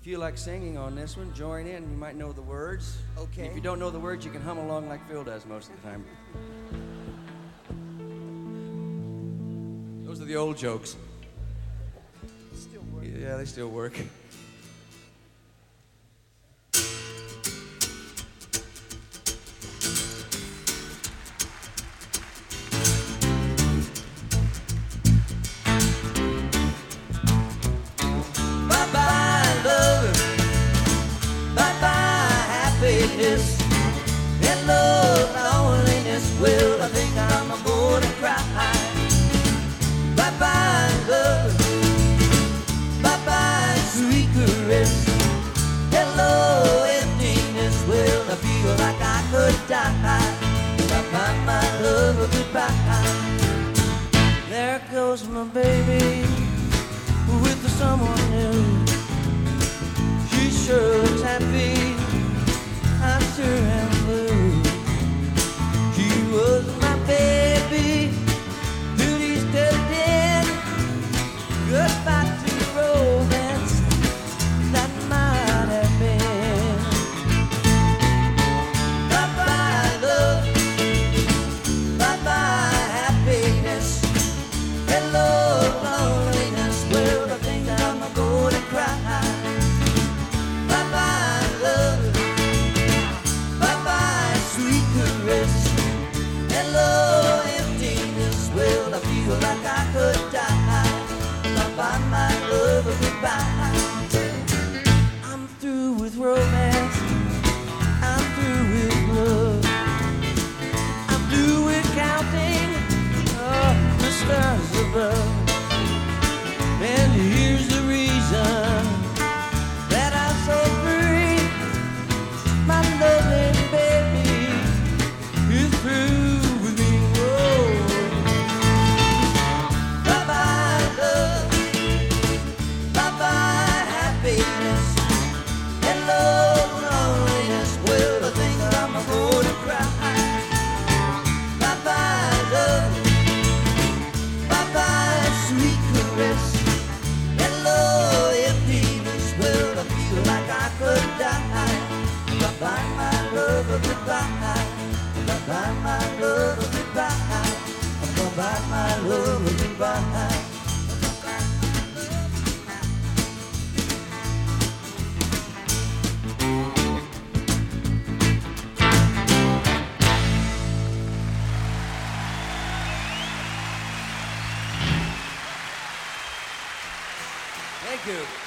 feel like singing on this one, join in. You might know the words. Okay. If you don't know the words, you can hum along like Phil does most of the time. Those are the old jokes. Still work. Yeah, they still work. Bye-bye, love. Bye-bye, happiness. Hello, loneliness. Well, I think I'm gonna cry. Bye-bye, love. Bye-bye, sweet caress. Hello, emptiness. Well, I feel like I could die. Bye-bye, my love, goodbye. There goes my baby with someone new. She sure looks happy, I sure am blue. She was my baby, duty's still dead. Goodbye to romance that might have been. Bye-bye, love. Bye-bye, happiness. Hello, loneliness. Well, I think I'm gonna cry. Bye-bye, love. Bye-bye, sweet caress. Hello, emptiness. Well, I feel like I could die. Bye-bye, my love, goodbye. I'm through with romance. I'm through with love. I'm through with counting the stars above. And here's the reason that I'm so free. My lovely baby is through with me. Whoa. Bye-bye, love. Bye-bye, happiness. Hello, loneliness. Well, I think I'm gonna cry. Bye-bye, love. Bye-bye, sweet caress. Hello, emptiness. Well, I feel like I could die. Bye-bye, my love, goodbye. Bye-bye, my love, goodbye. Bye-bye, my love, goodbye. Thank you.